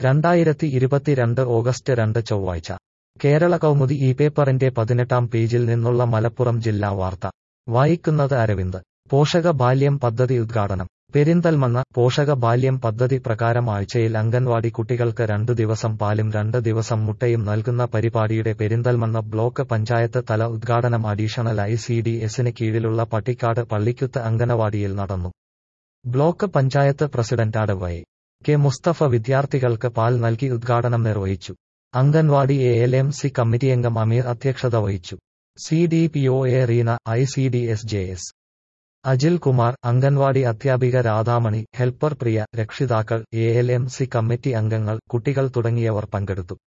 2022 August 2 ചൊവ്വാഴ്ച കേരള കൗമുദി ഈ പേപ്പറിന്റെ 18-ാം പേജിൽ നിന്നുള്ള മലപ്പുറം ജില്ലാ വാർത്ത വായിക്കുന്നത് അരവിന്ദ്. പോഷക ബാല്യം പദ്ധതി ഉദ്ഘാടനം. പെരിന്തൽമണ്ണ. പോഷക ബാല്യം പദ്ധതി പ്രകാരം ആഴ്ചയിൽ അംഗൻവാടി കുട്ടികൾക്ക് 2 ദിവസം പാലും 2 ദിവസം മുട്ടയും നൽകുന്ന പരിപാടിയുടെ പെരിന്തൽമണ്ണ ബ്ലോക്ക് പഞ്ചായത്ത് തല ഉദ്ഘാടനം അഡീഷണൽ ICDS-ന് കീഴിലുള്ള പട്ടിക്കാട് പള്ളിക്കുത്ത് അംഗനവാടിയിൽ നടന്നു. ബ്ലോക്ക് പഞ്ചായത്ത് പ്രസിഡന്റ് അഡ്വ. കെ. മുസ്തഫ വിദ്യാർത്ഥികൾക്ക് പാൽ നൽകി ഉദ്ഘാടനം നിർവഹിച്ചു. അംഗൻവാടി ALMC കമ്മിറ്റിയംഗം അമീർ അധ്യക്ഷത വഹിച്ചു. CDPO Reena, ICDS JS Ajil Kumar, anganwadi അധ്യാപിക രാധാമണി, ഹെൽപ്പർ പ്രിയ, രക്ഷിതാക്കൾ, ALMC കമ്മിറ്റി അംഗങ്ങൾ, കുട്ടികൾ തുടങ്ങിയവർ പങ്കെടുത്തു.